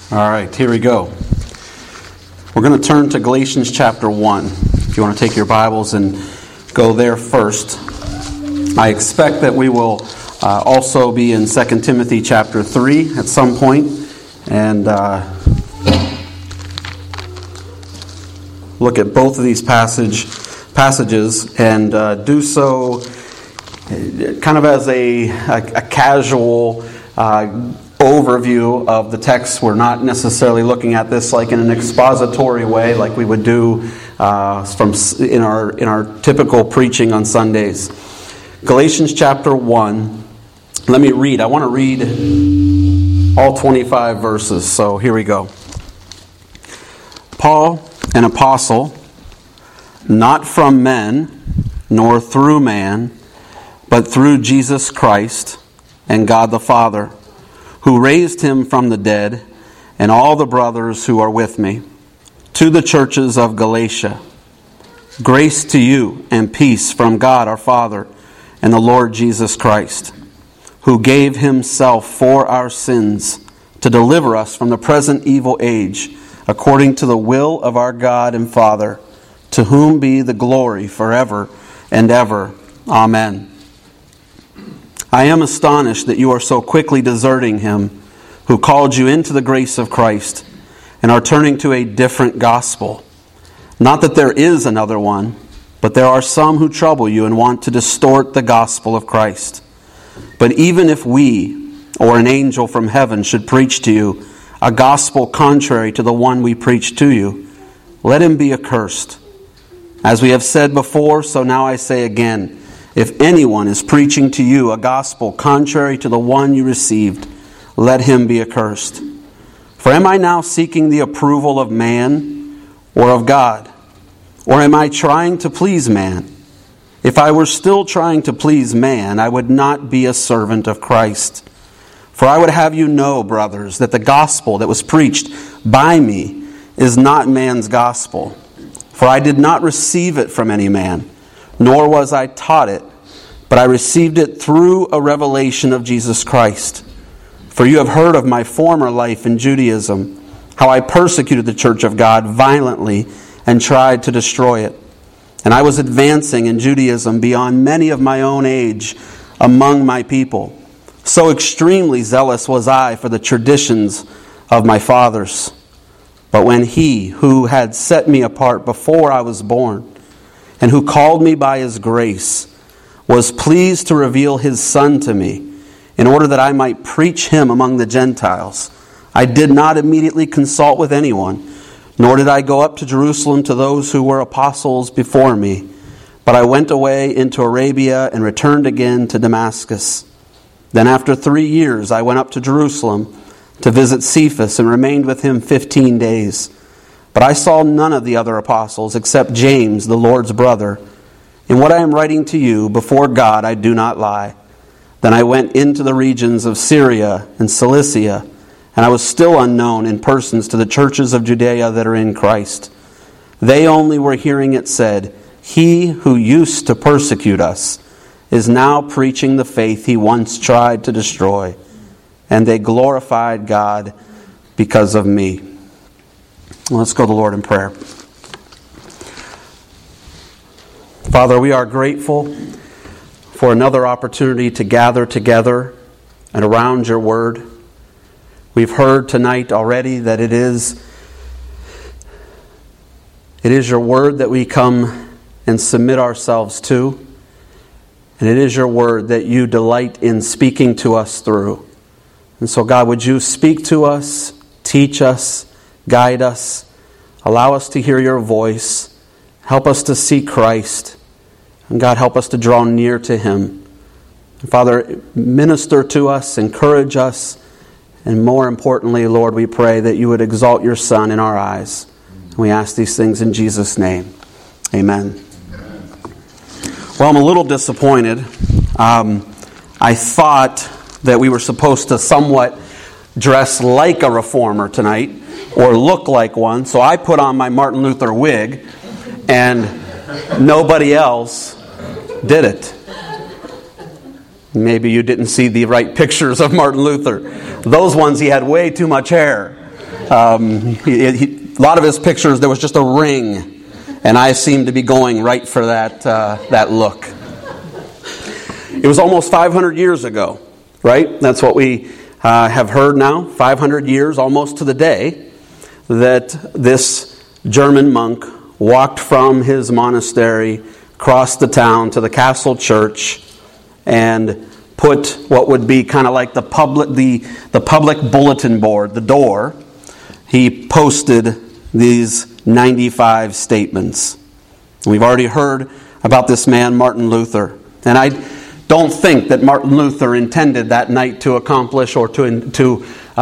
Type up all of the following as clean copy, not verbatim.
All right, here we go. We're going to turn to Galatians chapter 1. If you want to take your Bibles and go there first. I expect that we will also be in 2 Timothy chapter 3 at some point. And look at both of these passages and do so kind of as a casual overview of the text. We're not necessarily looking at this like in an expository way, like we would do in our typical preaching on Sundays. Galatians chapter 1. Let me read. I want to read all 25 verses. So here we go. Paul, an apostle, not from men, nor through man, but through Jesus Christ and God the Father, who raised him from the dead, and all the brothers who are with me, to the churches of Galatia. Grace to you and peace from God our Father and the Lord Jesus Christ, who gave himself for our sins to deliver us from the present evil age, according to the will of our God and Father, to whom be the glory forever and ever. Amen. I am astonished that you are so quickly deserting him who called you into the grace of Christ and are turning to a different gospel. Not that there is another one, but there are some who trouble you and want to distort the gospel of Christ. But even if we, or an angel from heaven, should preach to you a gospel contrary to the one we preach to you, let him be accursed. As we have said before, so now I say again, if anyone is preaching to you a gospel contrary to the one you received, let him be accursed. For am I now seeking the approval of man or of God? Or am I trying to please man? If I were still trying to please man, I would not be a servant of Christ. For I would have you know, brothers, that the gospel that was preached by me is not man's gospel. For I did not receive it from any man, nor was I taught it, but I received it through a revelation of Jesus Christ. For you have heard of my former life in Judaism, how I persecuted the church of God violently and tried to destroy it. And I was advancing in Judaism beyond many of my own age among my people. So extremely zealous was I for the traditions of my fathers. But when he who had set me apart before I was born, and who called me by his grace, was pleased to reveal his Son to me, in order that I might preach him among the Gentiles, I did not immediately consult with anyone, nor did I go up to Jerusalem to those who were apostles before me, but I went away into Arabia and returned again to Damascus. Then after 3 years I went up to Jerusalem to visit Cephas and remained with him 15 days. But I saw none of the other apostles except James, the Lord's brother. In what I am writing to you, before God I do not lie. Then I went into the regions of Syria and Cilicia, and I was still unknown in persons to the churches of Judea that are in Christ. They only were hearing it said, he who used to persecute us is now preaching the faith he once tried to destroy. And they glorified God because of me. Let's go to the Lord in prayer. Father, we are grateful for another opportunity to gather together and around your word. We've heard tonight already that it is your word that we come and submit ourselves to. And it is your word that you delight in speaking to us through. And so, God, would you speak to us, teach us, guide us, allow us to hear your voice, help us to see Christ, and God, help us to draw near to him. And Father, minister to us, encourage us, and more importantly, Lord, we pray that you would exalt your Son in our eyes. And we ask these things in Jesus' name. Amen. Well, I'm a little disappointed. I thought that we were supposed to somewhat dress like a reformer tonight, or look like one. So I put on my Martin Luther wig, and nobody else did it. Maybe you didn't see the right pictures of Martin Luther. Those ones, he had way too much hair. A lot of his pictures, there was just a ring, and I seemed to be going right for that look. It was almost 500 years ago, right? That's what we have heard now, 500 years, almost to the day, that this German monk walked from his monastery, crossed the town to the castle church, and put what would be kind of like the public bulletin board, the door. He posted these 95 statements. We've already heard about this man, Martin Luther. And I don't think that Martin Luther intended that night to accomplish or to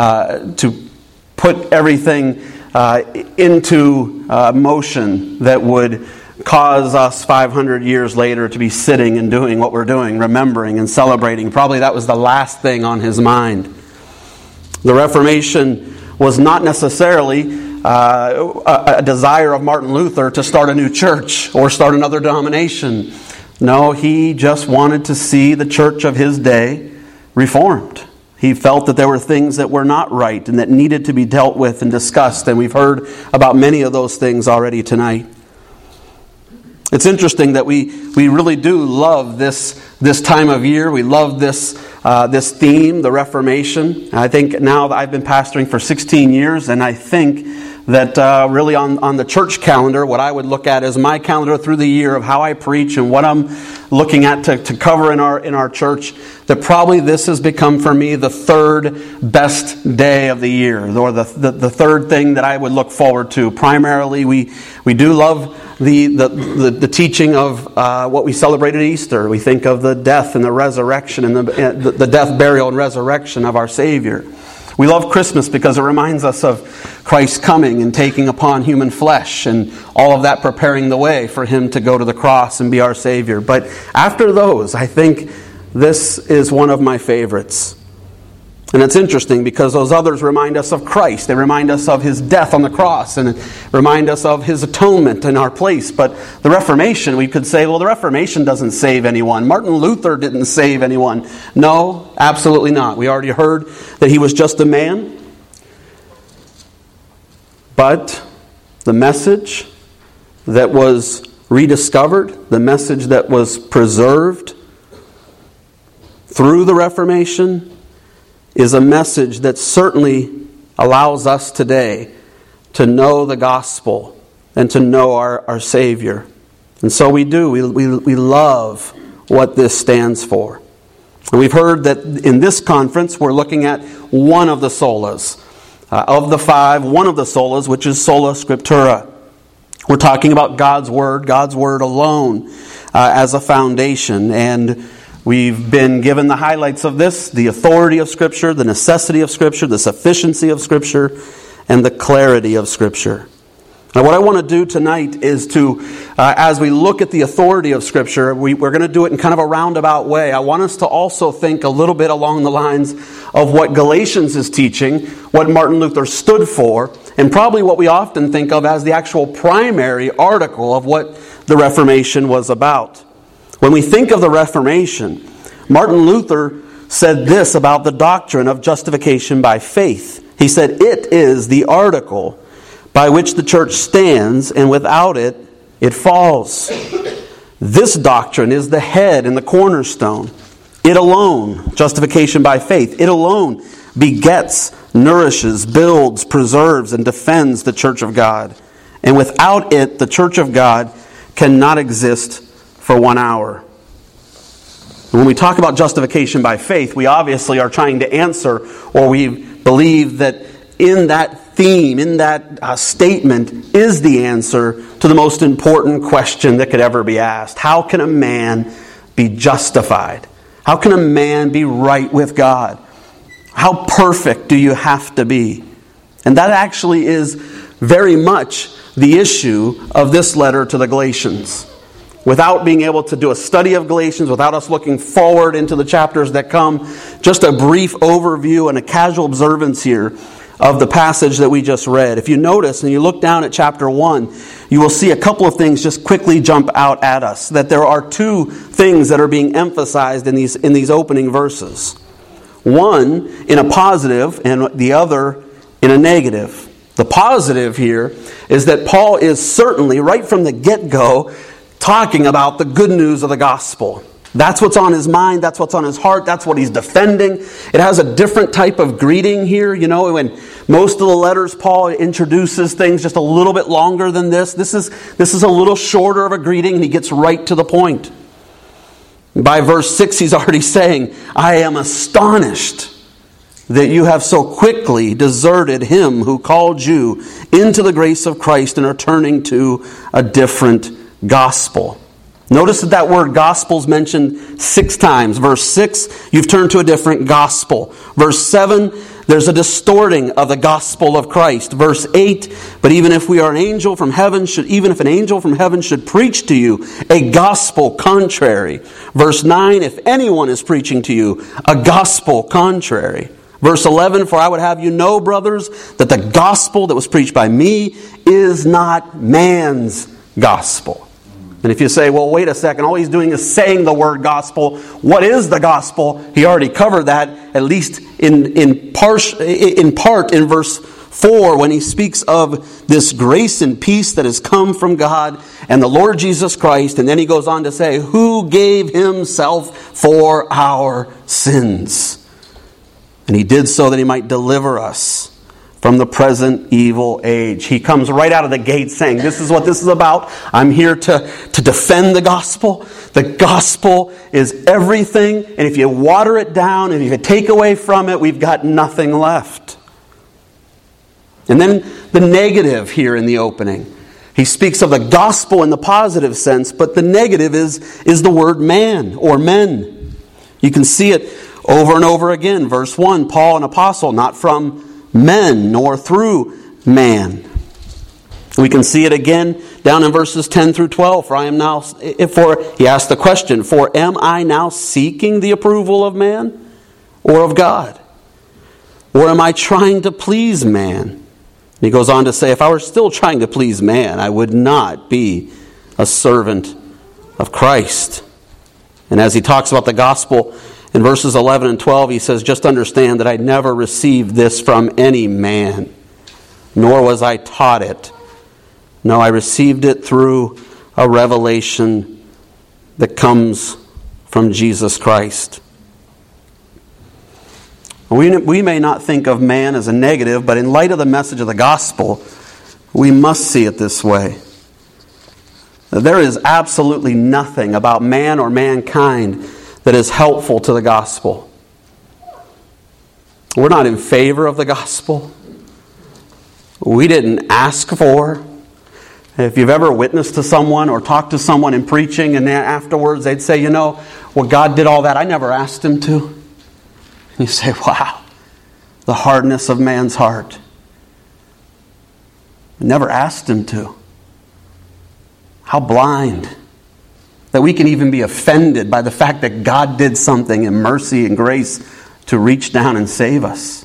put everything into motion that would cause us 500 years later to be sitting and doing what we're doing, remembering and celebrating. Probably that was the last thing on his mind. The Reformation was not necessarily a desire of Martin Luther to start a new church or start another denomination. No, he just wanted to see the church of his day reformed. He felt that there were things that were not right and that needed to be dealt with and discussed, and we've heard about many of those things already tonight. It's interesting that we really do love this time of year. We love this theme, the Reformation. I think now that I've been pastoring for 16 years, and I think that really on the church calendar, what I would look at is my calendar through the year of how I preach and what I'm looking at to cover in our church, that probably this has become for me the third best day of the year, or the third thing that I would look forward to. Primarily, we do love the teaching of what we celebrate at Easter. We think of the death and the resurrection and the death, burial, and resurrection of our Savior. We love Christmas because it reminds us of Christ coming and taking upon human flesh and all of that preparing the way for Him to go to the cross and be our Savior. But after those, I think this is one of my favorites. And it's interesting because those others remind us of Christ. They remind us of His death on the cross and remind us of His atonement in our place. But the Reformation, we could say, well, the Reformation doesn't save anyone. Martin Luther didn't save anyone. No, absolutely not. We already heard that he was just a man. But the message that was rediscovered, the message that was preserved through the Reformation, is a message that certainly allows us today to know the gospel and to know our Savior. And so we do. We love what this stands for. And we've heard that in this conference we're looking at one of the solas. Of the five, one of the solas, which is sola scriptura. We're talking about God's Word alone as a foundation. And we've been given the highlights of this: the authority of Scripture, the necessity of Scripture, the sufficiency of Scripture, and the clarity of Scripture. Now, what I want to do tonight is to, as we look at the authority of Scripture, we're going to do it in kind of a roundabout way. I want us to also think a little bit along the lines of what Galatians is teaching, what Martin Luther stood for, and probably what we often think of as the actual primary article of what the Reformation was about. When we think of the Reformation, Martin Luther said this about the doctrine of justification by faith. He said, "It is the article by which the church stands, and without it, it falls. This doctrine is the head and the cornerstone. It alone, justification by faith, it alone begets, nourishes, builds, preserves, and defends the church of God. And without it, the church of God cannot exist for 1 hour." When we talk about justification by faith, we obviously are trying to answer, or we believe that in that theme, in that statement, is the answer to the most important question that could ever be asked. How can a man be justified? How can a man be right with God? How perfect do you have to be? And that actually is very much the issue of this letter to the Galatians. Without being able to do a study of Galatians, without us looking forward into the chapters that come, just a brief overview and a casual observance here of the passage that we just read. If you notice and you look down at chapter 1, you will see a couple of things just quickly jump out at us. That there are two things that are being emphasized in these opening verses. One in a positive and the other in a negative. The positive here is that Paul is certainly, right from the get-go, talking about the good news of the gospel. That's what's on his mind, that's what's on his heart, that's what he's defending. It has a different type of greeting here. You know, when most of the letters Paul introduces things just a little bit longer than this. This is a little shorter of a greeting, and he gets right to the point. By verse 6, he's already saying, I am astonished that you have so quickly deserted him who called you into the grace of Christ and are turning to a different gospel. Notice that word gospel is mentioned 6 times. Verse 6, you've turned to a different gospel. Verse 7, there's a distorting of the gospel of Christ. Verse 8, but even if an angel from heaven should preach to you a gospel contrary. Verse 9, if anyone is preaching to you a gospel contrary. Verse 11, for I would have you know, brothers, that the gospel that was preached by me is not man's gospel. And if you say, well, wait a second, all he's doing is saying the word gospel. What is the gospel? He already covered that, at least in part in verse 4, when he speaks of this grace and peace that has come from God and the Lord Jesus Christ. And then he goes on to say, who gave himself for our sins. And he did so that he might deliver us from the present evil age. He comes right out of the gate saying, this is what this is about. I'm here to defend the gospel. The gospel is everything. And if you water it down, and if you take away from it, we've got nothing left. And then the negative here in the opening. He speaks of the gospel in the positive sense, but the negative is the word man or men. You can see it over and over again. Verse 1, Paul, an apostle, not from men nor through man. We can see it again down in verses 10 through 12. He asked the question, for am I now seeking the approval of man or of God? Or am I trying to please man? And he goes on to say, if I were still trying to please man, I would not be a servant of Christ. And as he talks about the gospel in verses 11 and 12, he says, just understand that I never received this from any man, nor was I taught it. No, I received it through a revelation that comes from Jesus Christ. We may not think of man as a negative, but in light of the message of the gospel, we must see it this way. There is absolutely nothing about man or mankind that is helpful to the gospel. We're not in favor of the gospel. We didn't ask for. If you've ever witnessed to someone or talked to someone in preaching and then afterwards they'd say, God did all that. I never asked him to. And you say, wow, the hardness of man's heart. I never asked him to. How blind that we can even be offended by the fact that God did something in mercy and grace to reach down and save us.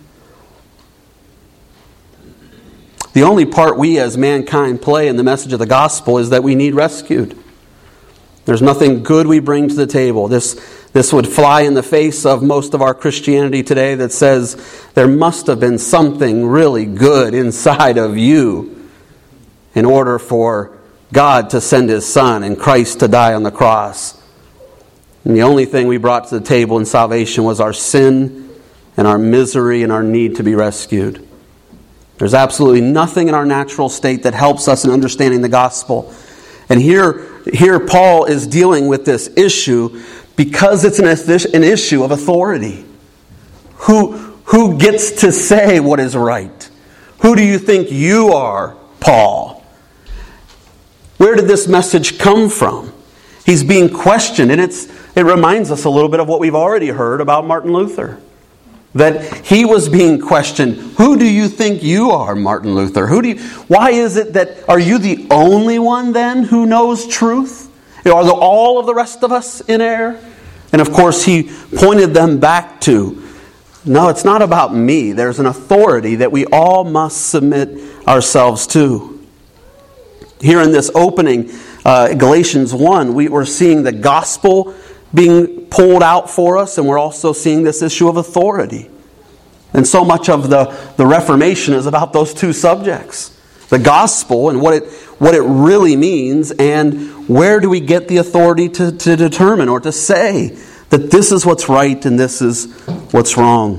The only part we as mankind play in the message of the gospel is that we need rescued. There's nothing good we bring to the table. This would fly in the face of most of our Christianity today that says there must have been something really good inside of you in order for God to send His Son and Christ to die on the cross. And the only thing we brought to the table in salvation was our sin and our misery and our need to be rescued. There's absolutely nothing in our natural state that helps us in understanding the gospel. And here Paul is dealing with this issue because it's an issue of authority. Who gets to say what is right? Who do you think you are, Paul? Where did this message come from? He's being questioned, and it reminds us a little bit of what we've already heard about Martin Luther. That he was being questioned. Who do you think you are, Martin Luther? Why is it that, are you the only one then who knows truth? Are all of the rest of us in error? And of course he pointed them back to, no, it's not about me. There's an authority that we all must submit ourselves to. Here in this opening, Galatians 1, we're seeing the gospel being pulled out for us, and we're also seeing this issue of authority. And so much of the Reformation is about those two subjects. The gospel and what it really means, and where do we get the authority to determine or to say that this is what's right and this is what's wrong.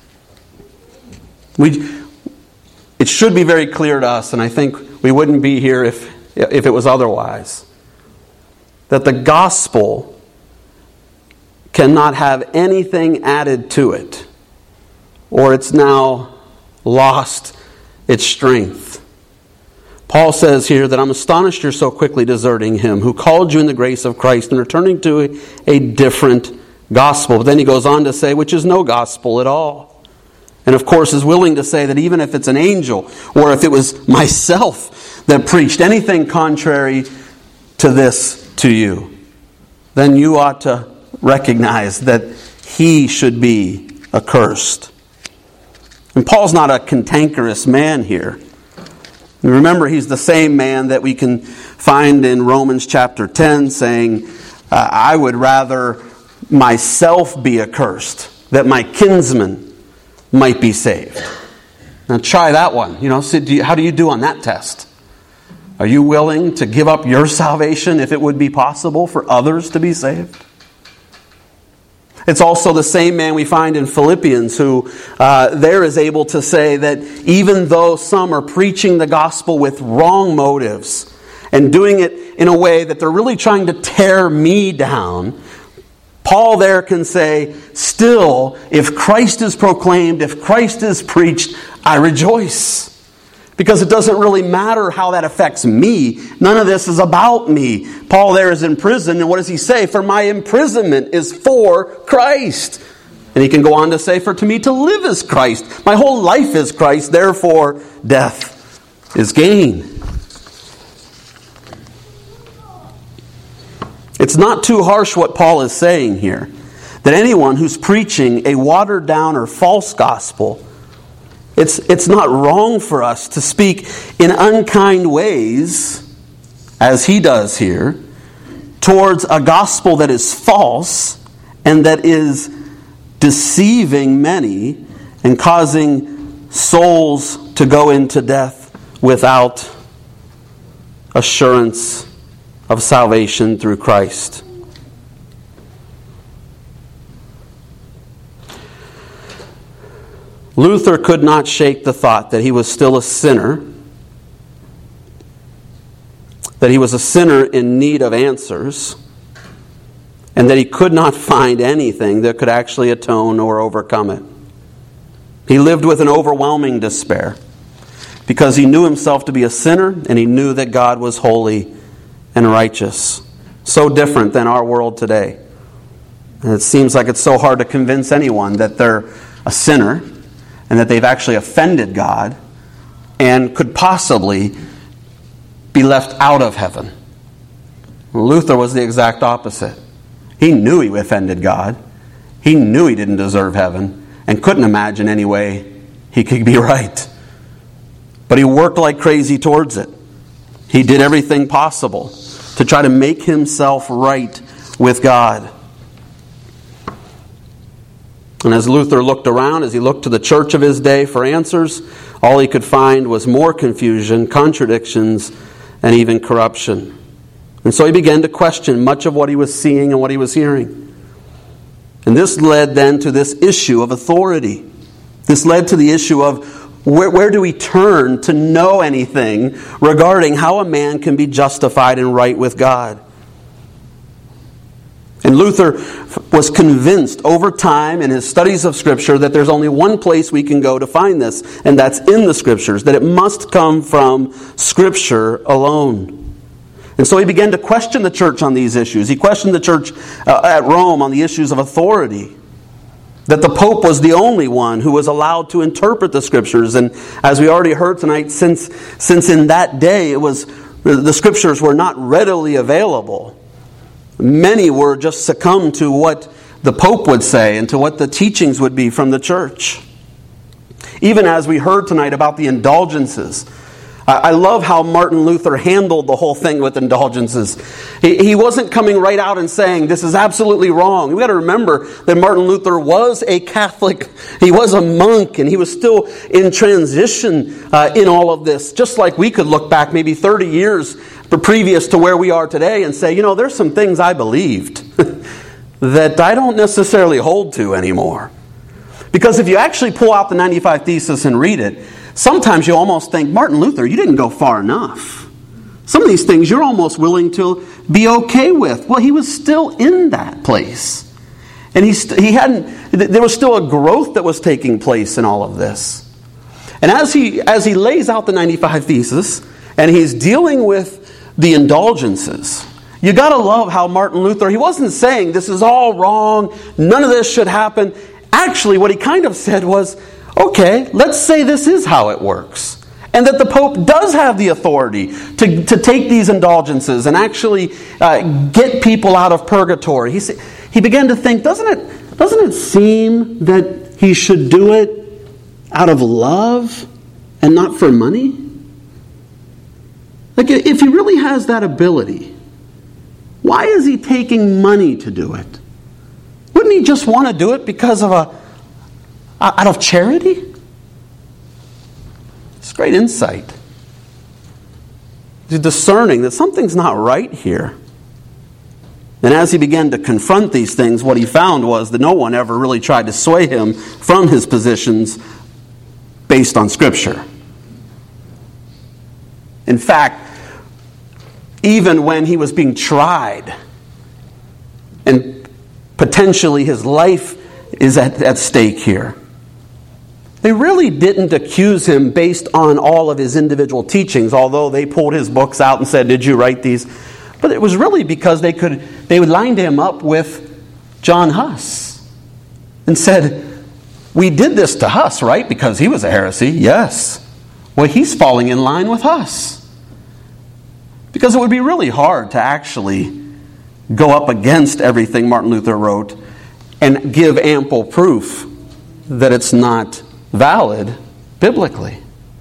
It should be very clear to us, and I think we wouldn't be here if it was otherwise, that the gospel cannot have anything added to it, or it's now lost its strength. Paul says here that I'm astonished you're so quickly deserting him who called you in the grace of Christ and returning to a different gospel. But then he goes on to say, which is no gospel at all. And of course is willing to say that even if it's an angel or if it was myself that preached anything contrary to this to you, then you ought to recognize that he should be accursed. And Paul's not a cantankerous man here. Remember, he's the same man that we can find in Romans chapter 10 saying, I would rather myself be accursed, that my kinsman might be saved. Now try that one. How do you do on that test? Are you willing to give up your salvation if it would be possible for others to be saved? It's also the same man we find in Philippians who there is able to say that even though some are preaching the gospel with wrong motives and doing it in a way that they're really trying to tear me down, Paul there can say, still, if Christ is proclaimed, if Christ is preached, I rejoice. Because it doesn't really matter how that affects me. None of this is about me. Paul there is in prison, and what does he say? For my imprisonment is for Christ. And he can go on to say, for to me to live is Christ. My whole life is Christ, therefore death is gain. It's not too harsh what Paul is saying here. That anyone who's preaching a watered down or false gospel, it's not wrong for us to speak in unkind ways, as he does here, towards a gospel that is false and that is deceiving many and causing souls to go into death without assurance of salvation through Christ. Luther could not shake the thought that he was still a sinner, that he was a sinner in need of answers, and that he could not find anything that could actually atone or overcome it. He lived with an overwhelming despair because he knew himself to be a sinner and he knew that God was holy and righteous. So different than our world today. And it seems like it's so hard to convince anyone that they're a sinner and that they've actually offended God and could possibly be left out of heaven. Luther was the exact opposite. He knew he offended God. He knew he didn't deserve heaven and couldn't imagine any way he could be right. But he worked like crazy towards it. He did everything possible to try to make himself right with God. And as Luther looked around, as he looked to the church of his day for answers, all he could find was more confusion, contradictions, and even corruption. And so he began to question much of what he was seeing and what he was hearing. And this led then to this issue of authority. This led to the issue of where do we turn to know anything regarding how a man can be justified and right with God? And Luther was convinced over time in his studies of Scripture that there's only one place we can go to find this, and that's in the Scriptures, that it must come from Scripture alone. And so he began to question the church on these issues. He questioned the church at Rome on the issues of authority, that the Pope was the only one who was allowed to interpret the Scriptures. And as we already heard tonight, since in that day the Scriptures were not readily available, many were just succumbed to what the Pope would say and to what the teachings would be from the church. Even as we heard tonight about the indulgences, I love how Martin Luther handled the whole thing with indulgences. He wasn't coming right out and saying, this is absolutely wrong. We've got to remember that Martin Luther was a Catholic. He was a monk, and he was still in transition in all of this. Just like we could look back maybe 30 years previous to where we are today and say, there's some things I believed that I don't necessarily hold to anymore. Because if you actually pull out the 95 Thesis and read it, sometimes you almost think, Martin Luther, you didn't go far enough. Some of these things you're almost willing to be okay with. Well, he was still in that place. And there was still a growth that was taking place in all of this. And as he lays out the 95 Thesis, and he's dealing with the indulgences, you got to love how Martin Luther, he wasn't saying this is all wrong, none of this should happen. Actually, what he kind of said was, okay, let's say this is how it works. And that the Pope does have the authority to take these indulgences and actually get people out of purgatory. He began to think, doesn't it seem that he should do it out of love and not for money? Like, if he really has that ability, why is he taking money to do it? Wouldn't he just want to do it because of out of charity? It's great insight. He's discerning that something's not right here. And as he began to confront these things, what he found was that no one ever really tried to sway him from his positions based on Scripture. In fact, even when he was being tried and potentially his life is at stake here, they really didn't accuse him based on all of his individual teachings, although they pulled his books out and said, did you write these? But it was really because they lined him up with John Huss and said, we did this to Huss, right? Because he was a heresy. Yes. Well, he's falling in line with Huss. Because it would be really hard to actually go up against everything Martin Luther wrote and give ample proof that it's not valid biblically.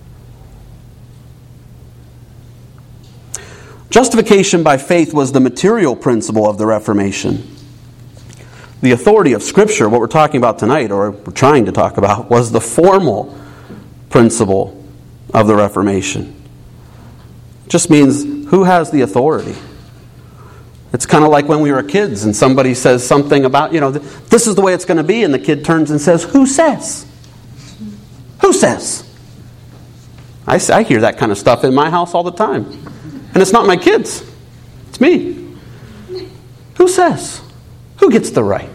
Justification by faith was the material principle of the Reformation. The authority of Scripture, what we're talking about tonight, or we're trying to talk about, was the formal principle of the Reformation. It just means who has the authority. It's kind of like when we were kids and somebody says something about, this is the way it's going to be, and the kid turns and says, who says? Who says? I hear that kind of stuff in my house all the time. And it's not my kids. It's me. Who says? Who gets the right?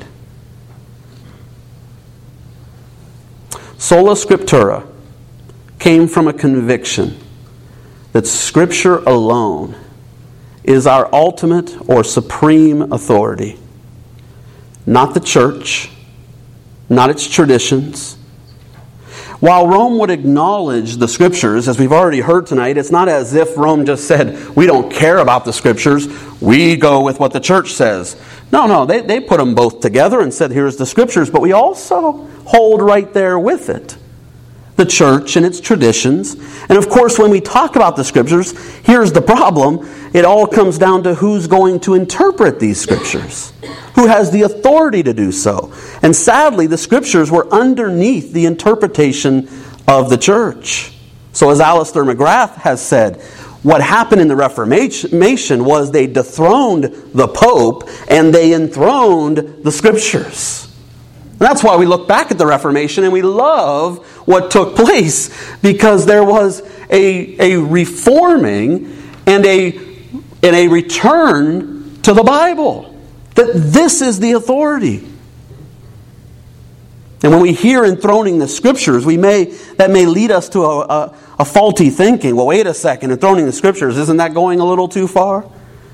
Sola Scriptura came from a conviction that Scripture alone is our ultimate or supreme authority. Not the church, not its traditions. While Rome would acknowledge the Scriptures, as we've already heard tonight, it's not as if Rome just said, we don't care about the Scriptures, we go with what the church says. No, they put them both together and said, here's the Scriptures, but we also hold right there with it the church and its traditions. And of course, when we talk about the Scriptures, here's the problem. It all comes down to who's going to interpret these Scriptures. Who has the authority to do so. And sadly, the Scriptures were underneath the interpretation of the church. So as Alistair McGrath has said, what happened in the Reformation was they dethroned the Pope and they enthroned the Scriptures. And that's why we look back at the Reformation and we love what took place, because there was a reforming and a return to the Bible. That this is the authority. And when we hear enthroning the Scriptures, that may lead us to a faulty thinking. Well, wait a second, enthroning the Scriptures, isn't that going a little too far?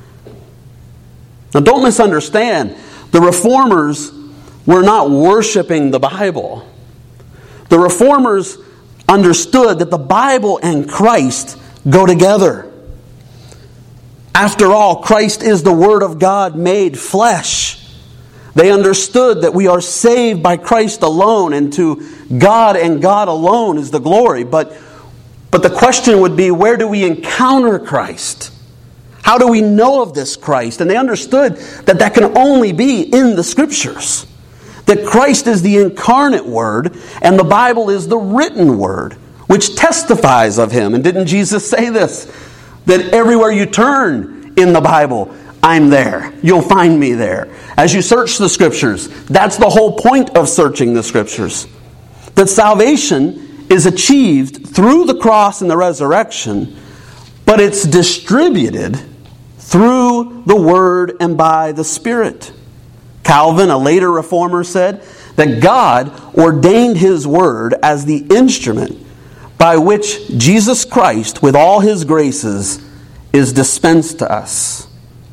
Now, don't misunderstand. The Reformers were not worshiping the Bible. The Reformers understood that the Bible and Christ go together. After all, Christ is the Word of God made flesh. They understood that we are saved by Christ alone, and to God and God alone is the glory. But But the question would be, where do we encounter Christ? How do we know of this Christ? And they understood that that can only be in the Scriptures. That Christ is the incarnate Word, and the Bible is the written Word, which testifies of Him. And didn't Jesus say this? That everywhere you turn in the Bible, I'm there. You'll find me there. As you search the Scriptures, that's the whole point of searching the Scriptures. That salvation is achieved through the cross and the resurrection, but it's distributed through the Word and by the Spirit. Calvin, a later reformer, said that God ordained His Word as the instrument by which Jesus Christ, with all His graces, is dispensed to us.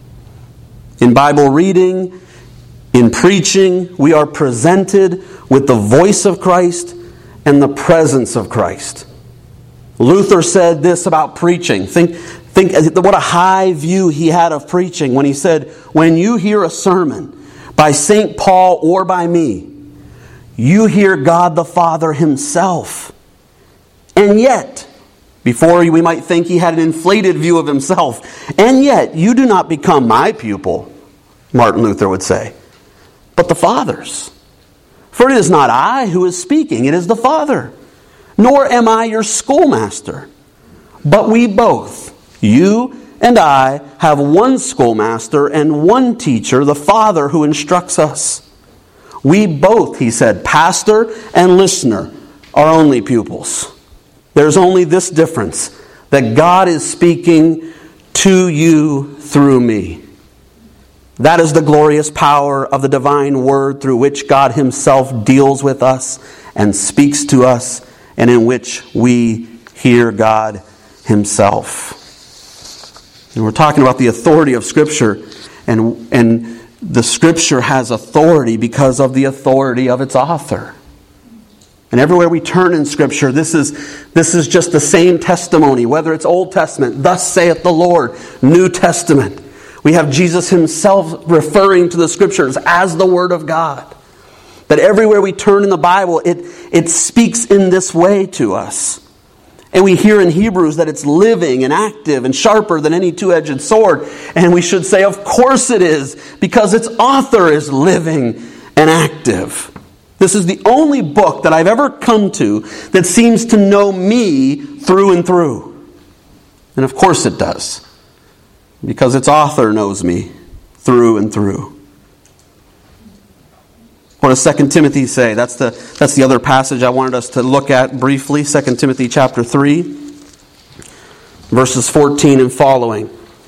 In Bible reading, in preaching, we are presented with the voice of Christ and the presence of Christ. Luther said this about preaching. Think what a high view he had of preaching when he said, when you hear a sermon by St. Paul or by me, you hear God the Father Himself. And yet, before we might think he had an inflated view of himself, and yet you do not become my pupil, Martin Luther would say, but the Father's. For it is not I who is speaking, it is the Father. Nor am I your schoolmaster, but we both, you and I, have one schoolmaster and one teacher, the Father who instructs us. We both, he said, pastor and listener, are only pupils. There's only this difference, that God is speaking to you through me. That is the glorious power of the divine Word through which God Himself deals with us and speaks to us, and in which we hear God Himself. And we're talking about the authority of Scripture, and the Scripture has authority because of the authority of its author. And everywhere we turn in Scripture, this is just the same testimony, whether it's Old Testament, thus saith the Lord, New Testament. We have Jesus Himself referring to the Scriptures as the Word of God. That everywhere we turn in the Bible, it speaks in this way to us. And we hear in Hebrews that it's living and active and sharper than any two-edged sword. And we should say, of course it is, because its author is living and active. This is the only book that I've ever come to that seems to know me through and through. And of course it does, because its author knows me through and through. What does 2 Timothy say? That's the other passage I wanted us to look at briefly. 2 Timothy chapter 3, verses 14 and following.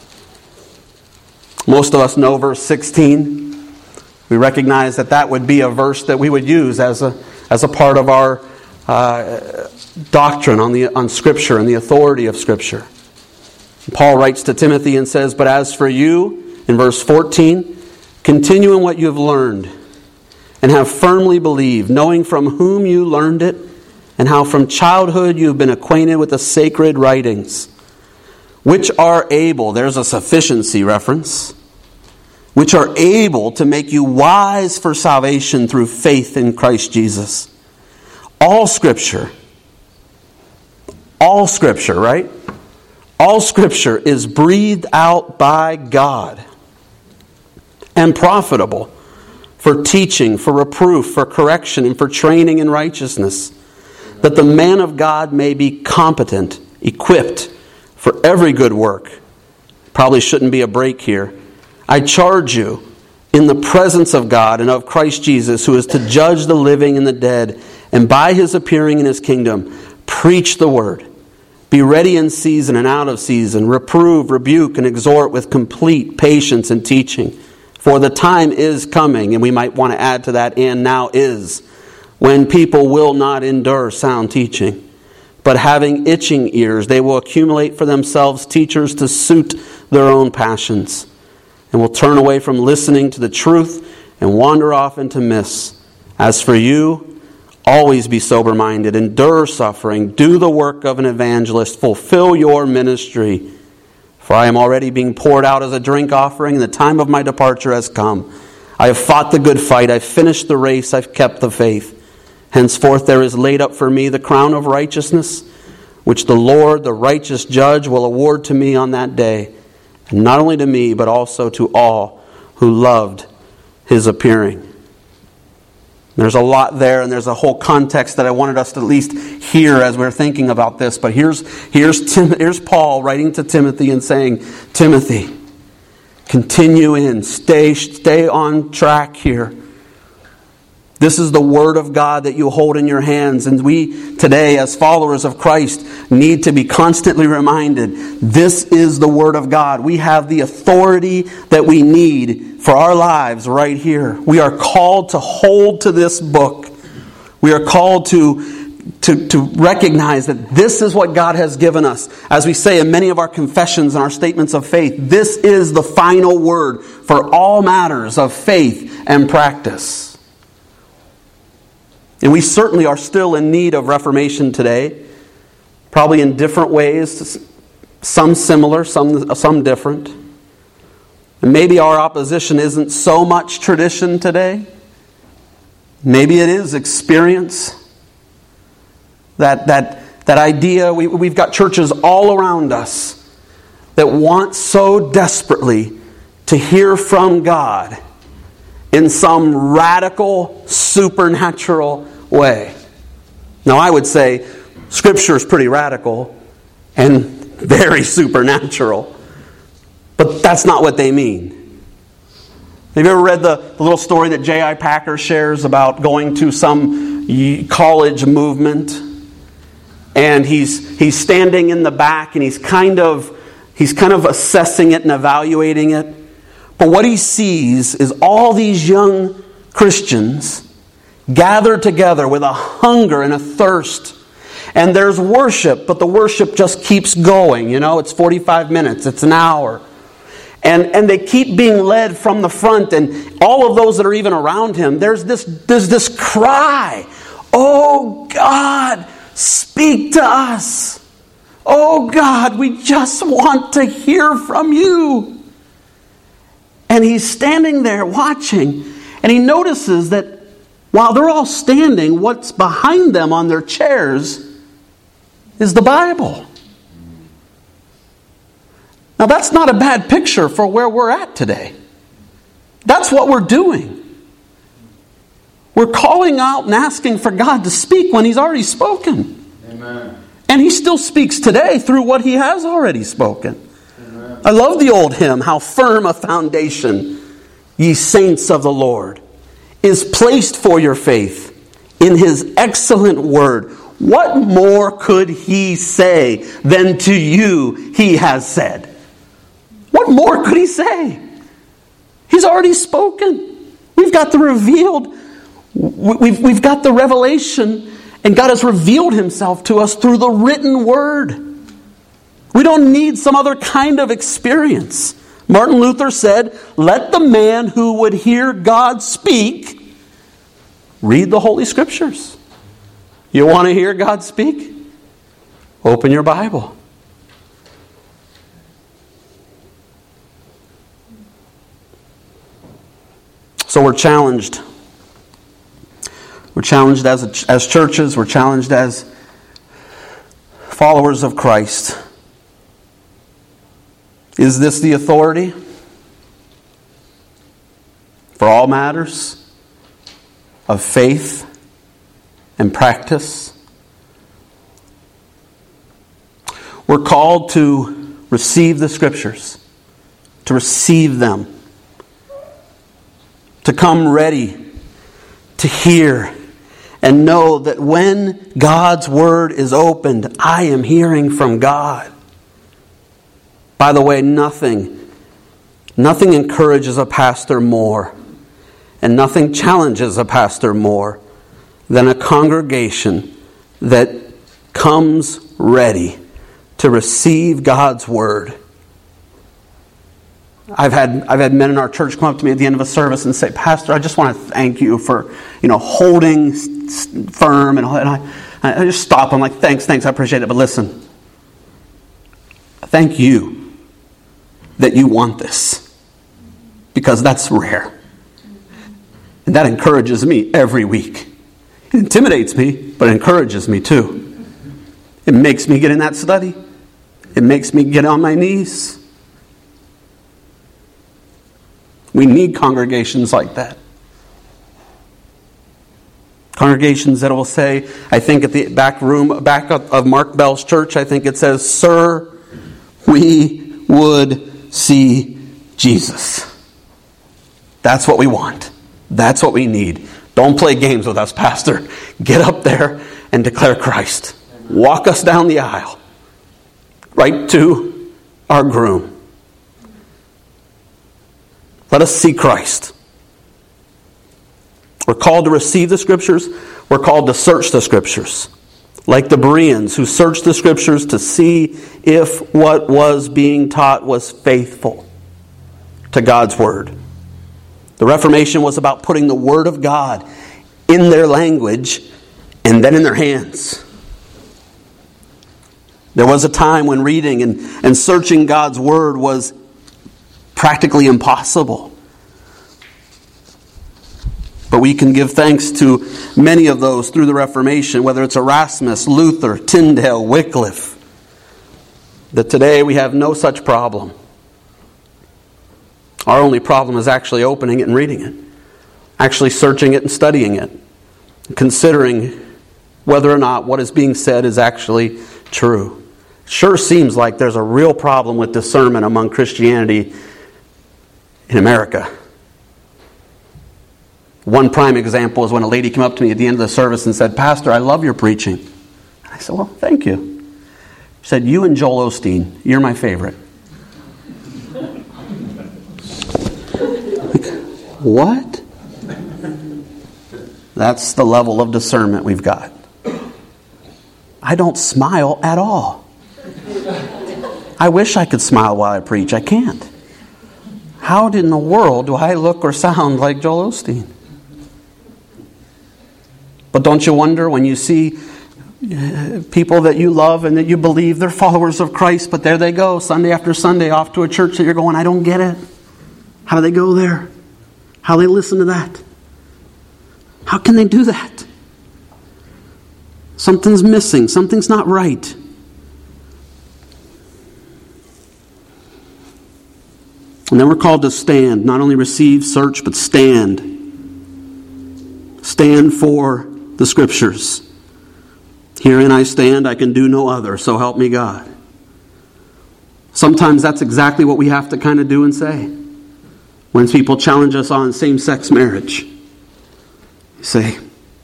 Most of us know verse 16. We recognize that would be a verse that we would use as a part of our doctrine on Scripture and the authority of Scripture. Paul writes to Timothy and says, "But as for you," in verse 14, "continue in what you have learned, and have firmly believed, knowing from whom you learned it, and how from childhood you have been acquainted with the sacred writings, which are able," there's a sufficiency reference, "which are able to make you wise for salvation through faith in Christ Jesus. All Scripture, right? All Scripture is breathed out by God and profitable for teaching, for reproof, for correction, and for training in righteousness, that the man of God may be competent, equipped for every good work." Probably shouldn't be a break here. "I charge you in the presence of God and of Christ Jesus, who is to judge the living and the dead, and by His appearing in His kingdom, preach the word. Be ready in season and out of season. Reprove, rebuke, and exhort with complete patience and teaching. For the time is coming," and we might want to add to that, "and now is, when people will not endure sound teaching, but having itching ears, they will accumulate for themselves teachers to suit their own passions, and will turn away from listening to the truth and wander off into myths. As for you, always be sober-minded, endure suffering, do the work of an evangelist, fulfill your ministry. For I am already being poured out as a drink offering, and the time of my departure has come. I have fought the good fight, I've finished the race, I've kept the faith. Henceforth there is laid up for me the crown of righteousness, which the Lord, the righteous judge, will award to me on that day, and not only to me, but also to all who loved his appearing. There's a lot there, and there's a whole context that I wanted us to at least hear as we're thinking about this. But here's Paul writing to Timothy and saying, Timothy, continue in, stay on track here. This is the Word of God that you hold in your hands. And we today, as followers of Christ, need to be constantly reminded, this is the Word of God. We have the authority that we need for our lives right here. We are called to hold to this book. We are called to recognize that this is what God has given us. As we say in many of our confessions and our statements of faith, this is the final word for all matters of faith and practice. And we certainly are still in need of reformation today, probably in different ways, some similar, some different. And maybe our opposition isn't so much tradition today. Maybe it is experience. That idea, we've got churches all around us that want so desperately to hear from God in some radical, supernatural way. Now, I would say Scripture is pretty radical and very supernatural, but that's not what they mean. Have you ever read the little story that J.I. Packer shares about going to some college movement? And he's standing in the back and he's kind of assessing it and evaluating it. But what he sees is all these young Christians gathered together with a hunger and a thirst. And there's worship, but the worship just keeps going. You know, it's 45 minutes, it's an hour. And they keep being led from the front, and all of those that are even around him, there's this cry, "Oh God, speak to us. Oh God, we just want to hear from you." And he's standing there watching, and he notices that while they're all standing, what's behind them on their chairs is the Bible. Now that's not a bad picture for where we're at today. That's what we're doing. We're calling out and asking for God to speak when He's already spoken. Amen. And He still speaks today through what He has already spoken. Amen. I love the old hymn, "How firm a foundation, ye saints of the Lord, is placed for your faith in His excellent word. What more could He say than to you He has said?" What more could He say? He's already spoken. We've got the revealed, we've got the revelation, and God has revealed Himself to us through the written word. We don't need some other kind of experience. Martin Luther said, "Let the man who would hear God speak read the Holy Scriptures." You want to hear God speak? Open your Bible. So we're challenged. We're challenged as churches. We're challenged as followers of Christ. Is this the authority for all matters of faith and practice? We're called to receive the Scriptures, to receive them, to come ready to hear and know that when God's Word is opened, I am hearing from God. By the way, nothing encourages a pastor more, and nothing challenges a pastor more than a congregation that comes ready to receive God's Word. I've had men in our church come up to me at the end of a service and say, "Pastor, I just want to thank you for holding firm." And I just stop. I'm like, thanks, I appreciate it. But listen, thank you that you want this, because that's rare. And that encourages me every week. It intimidates me, but it encourages me too. It makes me get in that study. It makes me get on my knees. We need congregations like that. Congregations that will say, I think at the back of Mark Bell's church, I think it says, "Sir, we would see Jesus." That's what we want. That's what we need. Don't play games with us, Pastor. Get up there and declare Christ. Walk us down the aisle. Right to our groom. Let us see Christ. We're called to receive the Scriptures. We're called to search the Scriptures. Like the Bereans who searched the Scriptures to see if what was being taught was faithful to God's Word. The Reformation was about putting the Word of God in their language and then in their hands. There was a time when reading and searching God's Word was practically impossible. But we can give thanks to many of those through the Reformation, whether it's Erasmus, Luther, Tyndale, Wycliffe, that today we have no such problem. Our only problem is actually opening it and reading it, actually searching it and studying it, considering whether or not what is being said is actually true. It sure seems like there's a real problem with discernment among Christianity in America. One prime example is when a lady came up to me at the end of the service and said, "Pastor, I love your preaching." I said, "Well, thank you." She said, "You and Joel Osteen, you're my favorite." What? That's the level of discernment we've got. I don't smile at all. I wish I could smile while I preach. I can't. How in the world do I look or sound like Joel Osteen? But don't you wonder when you see people that you love and that you believe they're followers of Christ, but there they go, Sunday after Sunday, off to a church that you're going, I don't get it. How do they go there? How do they listen to that? How can they do that? Something's missing. Something's not right. And then we're called to stand. Not only receive, search, but stand. Stand for the Scriptures. Herein I stand, I can do no other, so help me God. Sometimes that's exactly what we have to kind of do and say. When people challenge us on same-sex marriage, you say,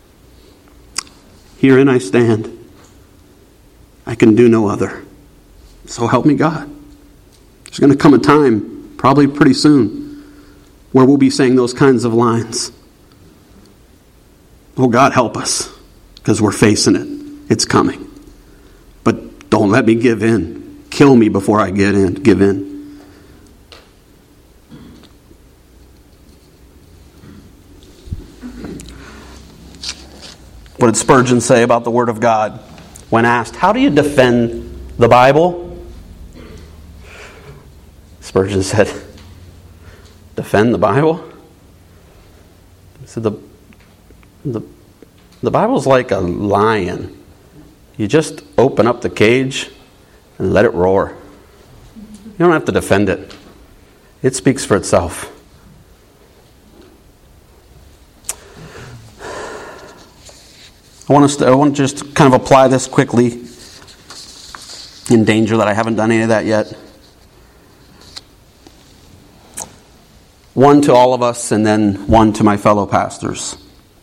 herein I stand, I can do no other, so help me God. There's going to come a time, probably pretty soon, where we'll be saying those kinds of lines. Oh, God, help us, because we're facing it. It's coming. But don't let me give in. Kill me before I give in. What did Spurgeon say about the Word of God when asked, how do you defend the Bible? Spurgeon said, defend the Bible? He said, the Bible's like a lion. You just open up the cage and let it roar. You don't have to defend it. It speaks for itself. I want to just kind of apply this quickly, in danger that I haven't done any of that yet. One to all of us, and then one to my fellow pastors.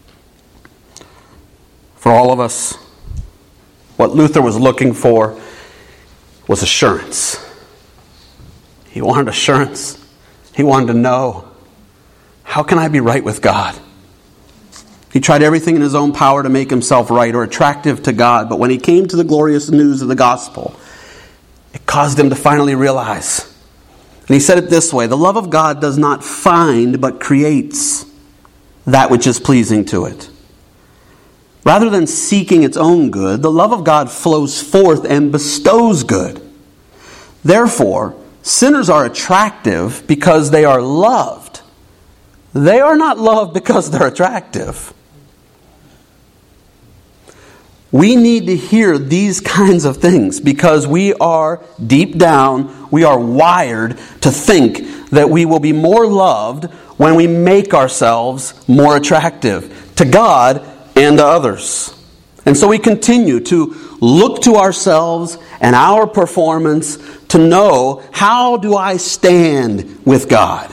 For all of us, what Luther was looking for was assurance. He wanted assurance. He wanted to know, how can I be right with God? He tried everything in his own power to make himself right or attractive to God. But when he came to the glorious news of the gospel, it caused him to finally realize. And he said it this way, the love of God does not find but creates that which is pleasing to it. Rather than seeking its own good, the love of God flows forth and bestows good. Therefore, sinners are attractive because they are loved. They are not loved because they're attractive. We need to hear these kinds of things because we are, deep down, we are wired to think that we will be more loved when we make ourselves more attractive to God and to others. And so we continue to look to ourselves and our performance to know, how do I stand with God?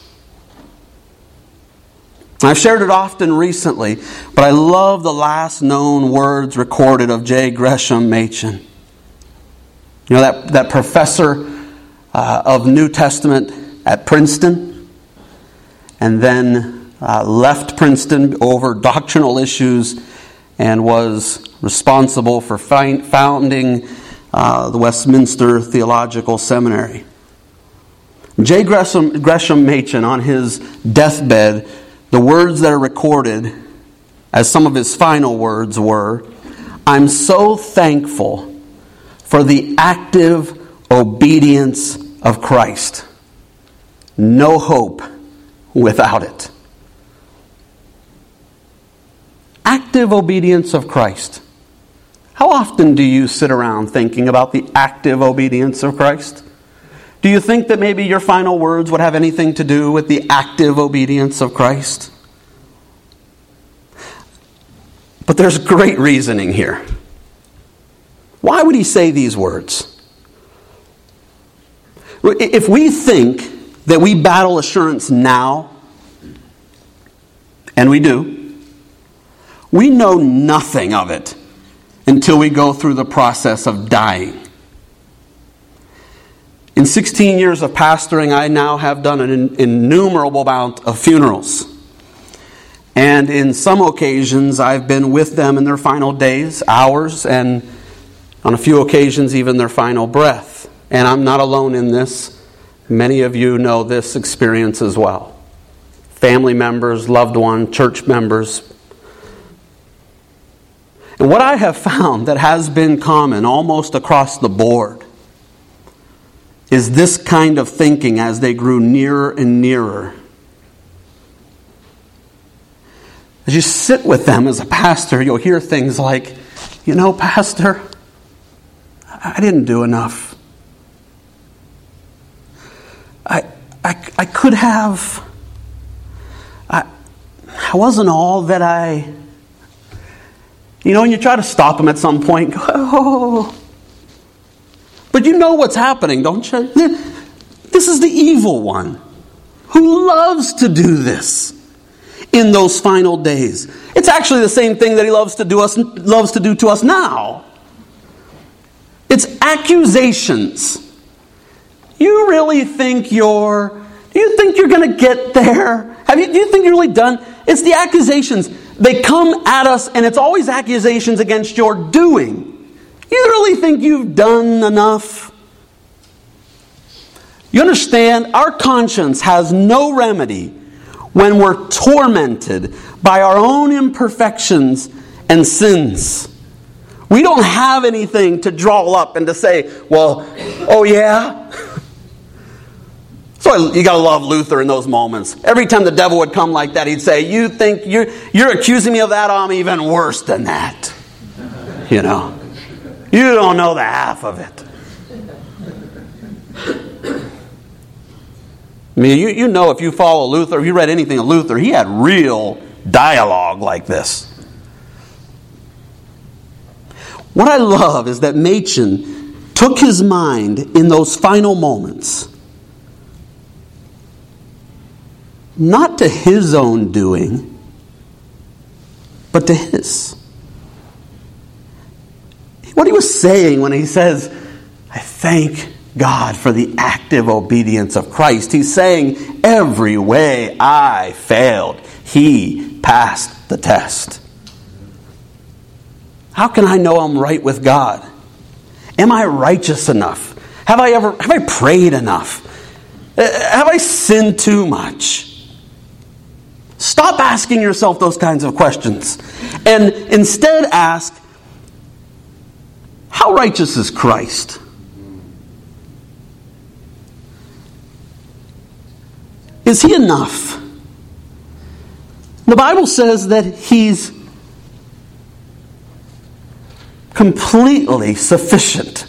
I've shared it often recently, but I love the last known words recorded of J. Gresham Machen. You know, that professor of New Testament at Princeton, and then left Princeton over doctrinal issues and was responsible for founding the Westminster Theological Seminary. J. Gresham Machen, on his deathbed, the words that are recorded as some of his final words were, "I'm so thankful for the active obedience of Christ. No hope without it." Active obedience of Christ. How often do you sit around thinking about the active obedience of Christ? Do you think that maybe your final words would have anything to do with the active obedience of Christ? But there's great reasoning here. Why would he say these words? If we think that we battle assurance now, and we do, we know nothing of it until we go through the process of dying. In 16 years of pastoring, I now have done an innumerable amount of funerals. And in some occasions, I've been with them in their final days, hours, and on a few occasions, even their final breath. And I'm not alone in this. Many of you know this experience as well. Family members, loved ones, church members. And what I have found that has been common almost across the board is this kind of thinking as they grew nearer and nearer. As you sit with them as a pastor, you'll hear things like, "You know, Pastor, I didn't do enough. I could have. I wasn't all that I..." You know, and you try to stop them at some point. Go, "Oh." But you know what's happening, don't you? This is the evil one who loves to do this in those final days. It's actually the same thing that he loves to do to us now. It's accusations. You really think do you think you're going to get there? Do you think you're really done? It's the accusations. They come at us, and it's always accusations against your doing. You really think you've done enough? You understand, our conscience has no remedy when we're tormented by our own imperfections and sins. We don't have anything to draw up and to say, "Well, oh yeah." So you got to love Luther in those moments. Every time the devil would come like that, he'd say, "You think you're accusing me of that? I'm even worse than that." You know. You don't know the half of it. I mean, you know, if you follow Luther, if you read anything of Luther, he had real dialogue like this. What I love is that Machen took his mind in those final moments, not to his own doing, but to his. What he was saying when he says, "I thank God for the active obedience of Christ," he's saying, every way I failed, he passed the test. How can I know I'm right with God? Am I righteous enough? Have I prayed enough? Have I sinned too much? Stop asking yourself those kinds of questions. And instead ask, how righteous is Christ? Is he enough? The Bible says that he's completely sufficient.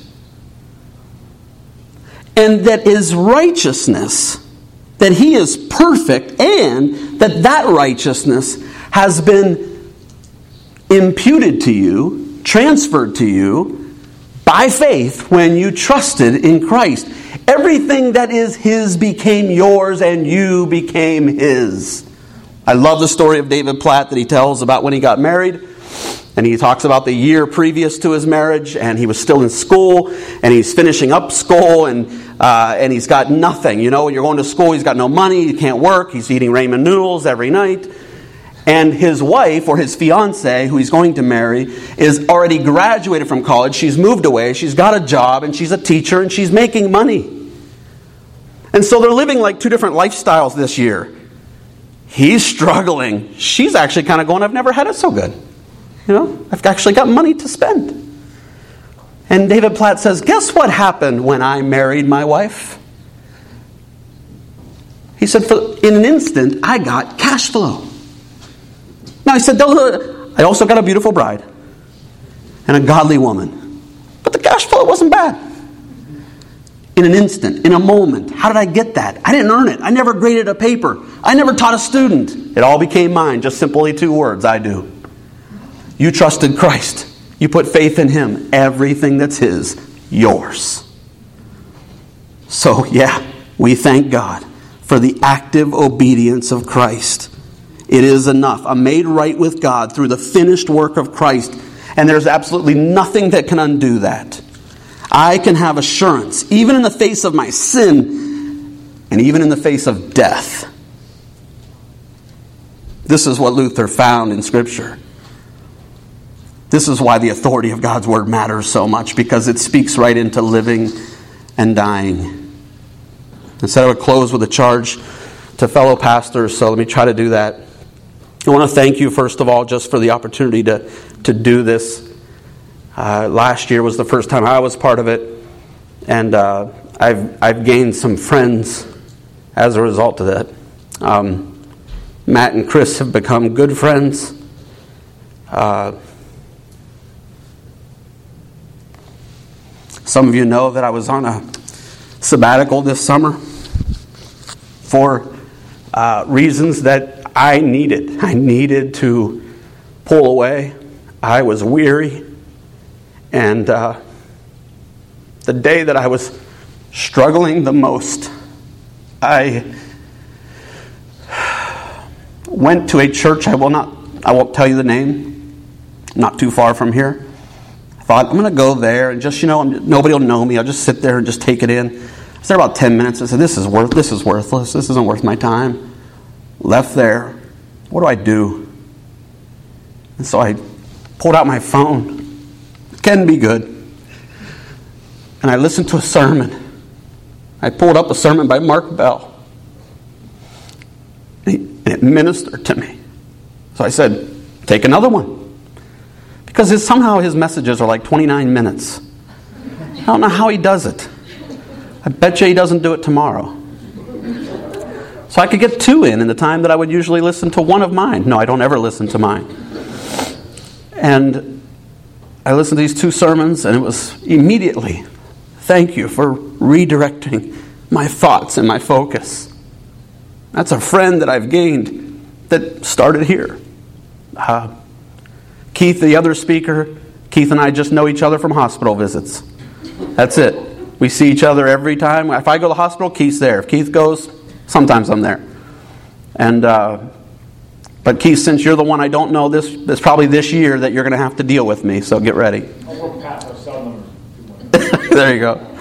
And that his righteousness, that he is perfect, and that righteousness has been imputed to you, transferred to you by faith when you trusted in Christ. Everything that is his became yours, and you became his. I love the story of David Platt that he tells about when he got married. And he talks about the year previous to his marriage, and he was still in school, and he's finishing up school, and he's got nothing. You know, when you're going to school, he's got no money, he can't work, he's eating ramen noodles every night. And his wife, or his fiancée, who he's going to marry, is already graduated from college. She's moved away, she's got a job, and she's a teacher, and she's making money. And so they're living like two different lifestyles this year. He's struggling. She's actually kind of going, I've never had it so good. You know, I've actually got money to spend. And David Platt says, guess what happened when I married my wife? He said, in an instant, I got cash flow. Now, he said, I also got a beautiful bride and a godly woman. But the cash flow wasn't bad. In an instant, in a moment. How did I get that? I didn't earn it. I never graded a paper. I never taught a student. It all became mine, just simply 2 words, I do. You trusted Christ. You put faith in him. Everything that's his, yours. So, yeah, we thank God for the active obedience of Christ. It is enough. I'm made right with God through the finished work of Christ. And there's absolutely nothing that can undo that. I can have assurance, even in the face of my sin, and even in the face of death. This is what Luther found in Scripture. This is why the authority of God's Word matters so much, because it speaks right into living and dying. I said I would close with a charge to fellow pastors, so let me try to do that. I want to thank you, first of all, just for the opportunity to do this. Last year was the first time I was part of it, and I've gained some friends as a result of that. Matt and Chris have become good friends. Some of you know that I was on a sabbatical this summer for reasons that I needed. I needed to pull away. I was weary. And the day that I was struggling the most, I went to a church. I won't tell you the name. Not too far from here. I thought, I'm going to go there and just, nobody will know me. I'll just sit there and just take it in. I was there about 10 minutes. I said, this is worthless. This isn't worth my time. Left there. What do I do? And so I pulled out my phone. It can be good. And I listened to a sermon. I pulled up a sermon by Mark Bell. And it ministered to me. So I said, take another one. Because somehow his messages are like 29 minutes. I don't know how he does it. I bet you he doesn't do it tomorrow. So I could get 2 in the time that I would usually listen to one of mine. No, I don't ever listen to mine. And I listened to these 2 sermons, and it was immediately, thank you for redirecting my thoughts and my focus. That's a friend that I've gained that started here. Keith, the other speaker, Keith and I just know each other from hospital visits. That's it. We see each other every time. If I go to the hospital, Keith's there. If Keith goes, sometimes I'm there. And but Keith, since you're the one I don't know, it's probably this year that you're going to have to deal with me. So get ready. There you go.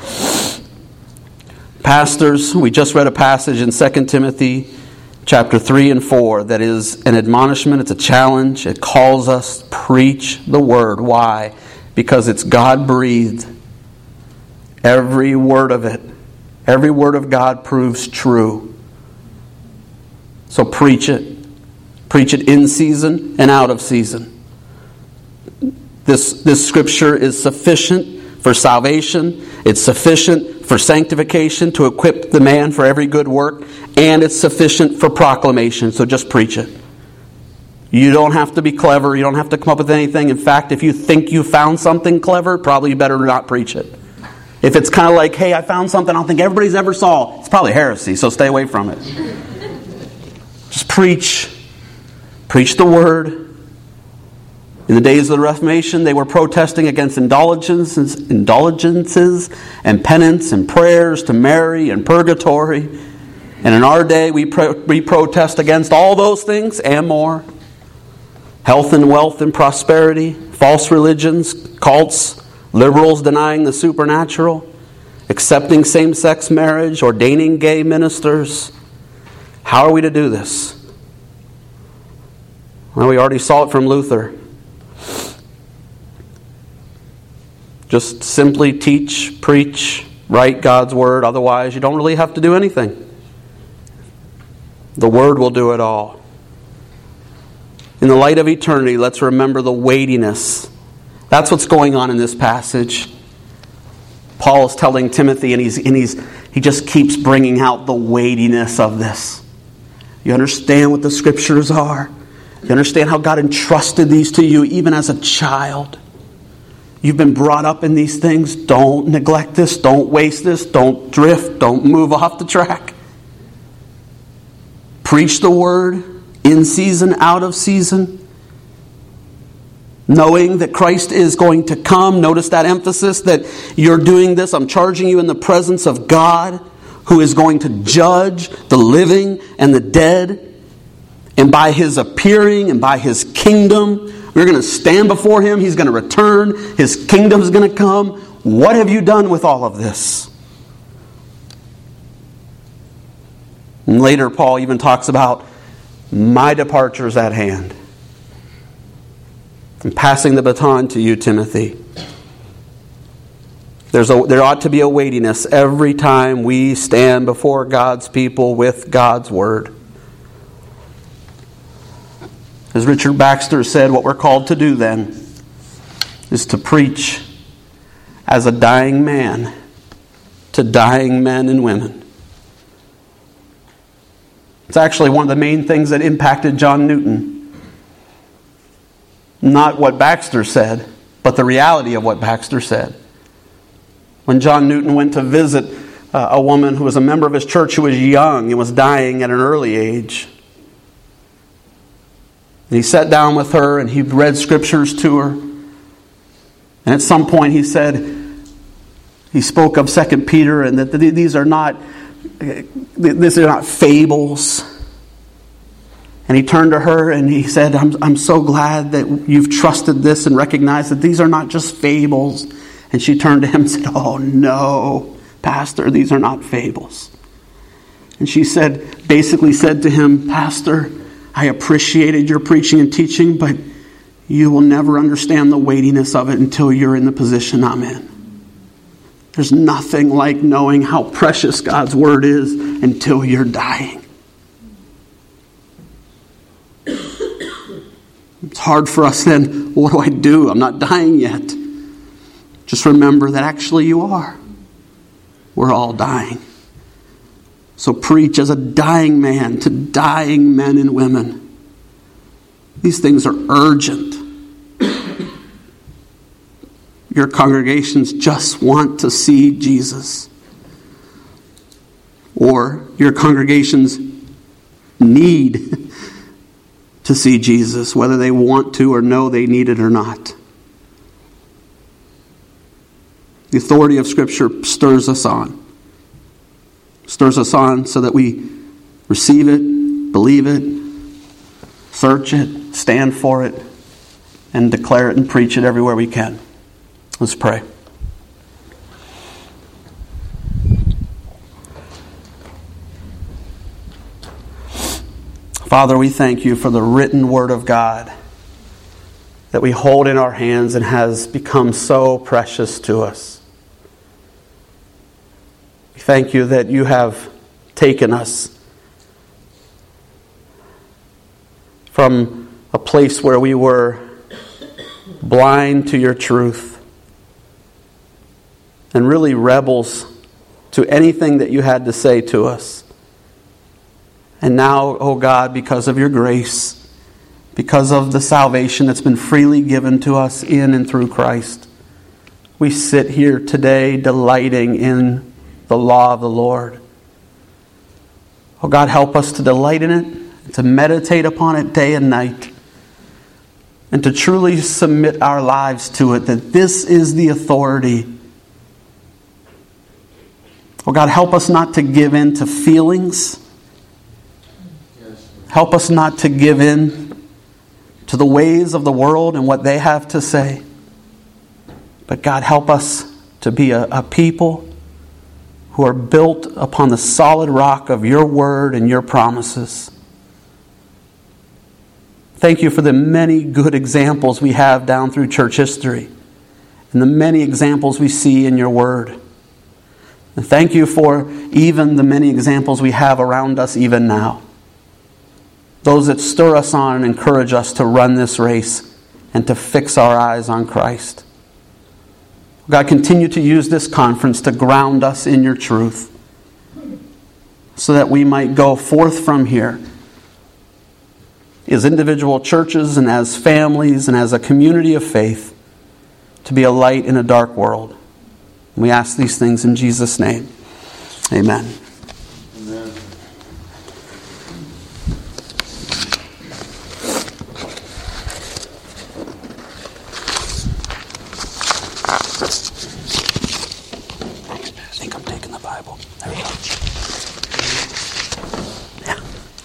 Pastors, we just read a passage in 2 Timothy chapter 3 and 4 that is an admonishment. It's a challenge. It calls us to preach the word. Why? Because it's God-breathed. Every word of it, every word of God proves true. So preach it. Preach it in season and out of season. This scripture is sufficient for salvation. It's sufficient for sanctification, to equip the man for every good work. And it's sufficient for proclamation. So just preach it. You don't have to be clever. You don't have to come up with anything. In fact, if you think you found something clever, probably you better not preach it. If it's kind of like, hey, I found something I don't think everybody's ever saw, it's probably heresy, so stay away from it. Just preach. Preach the Word. In the days of the Reformation, they were protesting against indulgences and penance and prayers to Mary and purgatory. And in our day, we protest against all those things and more. Health and wealth and prosperity, false religions, cults, liberals denying the supernatural, accepting same-sex marriage, ordaining gay ministers. How are we to do this? Well, we already saw it from Luther. Just simply teach, preach, write God's Word. Otherwise, you don't really have to do anything. The Word will do it all. In the light of eternity, let's remember the weightiness. That's what's going on in this passage. Paul is telling Timothy, and he just keeps bringing out the weightiness of this. You understand what the Scriptures are. You understand how God entrusted these to you even as a child. You've been brought up in these things. Don't neglect this. Don't waste this. Don't drift. Don't move off the track. Preach the Word in season, out of season. Knowing that Christ is going to come. Notice that emphasis that you're doing this. I'm charging you in the presence of God, who is going to judge the living and the dead. And by His appearing and by His kingdom, we're going to stand before Him. He's going to return. His kingdom is going to come. What have you done with all of this? And later, Paul even talks about my departure is at hand. I'm passing the baton to you, Timothy. There ought to be a weightiness every time we stand before God's people with God's Word. As Richard Baxter said, what we're called to do then is to preach as a dying man to dying men and women. It's actually one of the main things that impacted John Newton. Not what Baxter said, but the reality of what Baxter said. When John Newton went to visit a woman who was a member of his church who was young and was dying at an early age, and he sat down with her and he read scriptures to her. And at some point he spoke of 2 Peter and that these are not fables. And he turned to her and he said, I'm so glad that you've trusted this and recognized that these are not just fables. And she turned to him and said, oh no, Pastor, these are not fables. And she basically said to him, Pastor, I appreciated your preaching and teaching, but you will never understand the weightiness of it until you're in the position I'm in. There's nothing like knowing how precious God's Word is until you're dying. It's hard for us then, what do I do? I'm not dying yet. Just remember that actually you are. We're all dying. So preach as a dying man to dying men and women. These things are urgent. Your congregations just want to see Jesus. Or your congregations need to see Jesus, whether they want to or know they need it or not. The authority of Scripture stirs us on. Stirs us on so that we receive it, believe it, search it, stand for it, and declare it and preach it everywhere we can. Let's pray. Father, we thank you for the written Word of God that we hold in our hands and has become so precious to us. We thank you that you have taken us from a place where we were blind to your truth and really rebels to anything that you had to say to us. And now, oh God, because of your grace, because of the salvation that's been freely given to us in and through Christ. We sit here today delighting in the law of the Lord. Oh God, help us to delight in it, to meditate upon it day and night, and to truly submit our lives to it, that this is the authority. Oh God, help us not to give in to feelings. Help us not to give in to the ways of the world and what they have to say. But God, help us to be a people who are built upon the solid rock of your word and your promises. Thank you for the many good examples we have down through church history and the many examples we see in your word. And thank you for even the many examples we have around us even now. Those that stir us on and encourage us to run this race and to fix our eyes on Christ. God, continue to use this conference to ground us in your truth so that we might go forth from here as individual churches and as families and as a community of faith to be a light in a dark world. And we ask these things in Jesus' name. Amen. Amen. I think I'm taking the Bible. There we go. Yeah.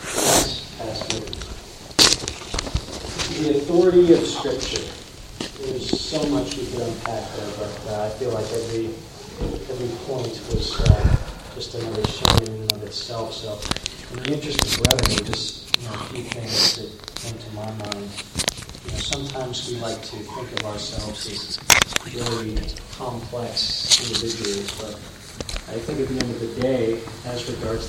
The authority of Scripture. There's so much we could unpack there, but I feel like every point was just another sermon in and of itself. So, in the interest of brevity, just a few things that came to my mind. Sometimes we like to think of ourselves as really complex individuals, but I think at the end of the day, as regards